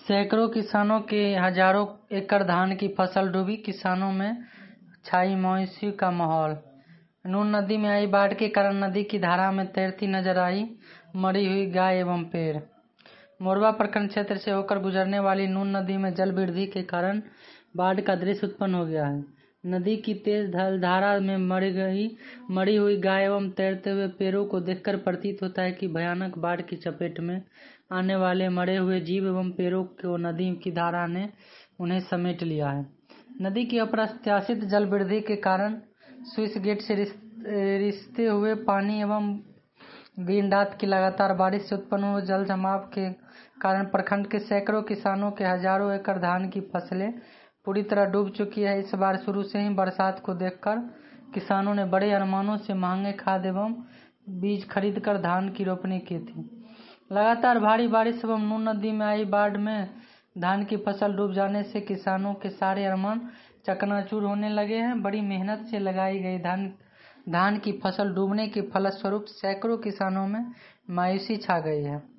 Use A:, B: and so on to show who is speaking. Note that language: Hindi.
A: सैकड़ों किसानों के हजारों एकड़ धान की फसल डूबी, किसानों में छाई मायूसी का माहौल। नून नदी में आई बाढ़ के कारण नदी की धारा में तैरती नजर आई मरी हुई गाय एवं पेड़। मोरबा प्रखंड क्षेत्र से होकर गुजरने वाली नून नदी में जल वृद्धि के कारण बाढ़ का दृश्य उत्पन्न हो गया है। नदी की तेज धारा में मरी हुई गाय एवं तैरते हुए पेड़ों को देखकर प्रतीत होता है कि भयानक बाढ़ की चपेट में आने वाले मरे हुए जीव एवं पेड़ों को नदी की धारा ने उन्हें समेट लिया है। नदी की अप्रत्याशित जल वृद्धि के कारण स्विच गेट से रिसते हुए पानी एवं दिन रात की लगातार बारिश से उत्पन्न हुए जल जमाव के कारण प्रखंड के सैकड़ों किसानों के हजारों एकड़ धान की फसलें पूरी तरह डूब चुकी है। इस बार शुरू से ही बरसात को देखकर किसानों ने बड़े अरमानों से महंगे खाद एवं बीज खरीदकर धान की रोपनी की थी। लगातार भारी बारिश एवं नून नदी में आई बाढ़ में धान की फसल डूब जाने से किसानों के सारे अरमान चकनाचूर होने लगे हैं। बड़ी मेहनत से लगाई गई धान की फसल डूबने के फलस्वरूप सैकड़ों किसानों में मायूसी छा गई है।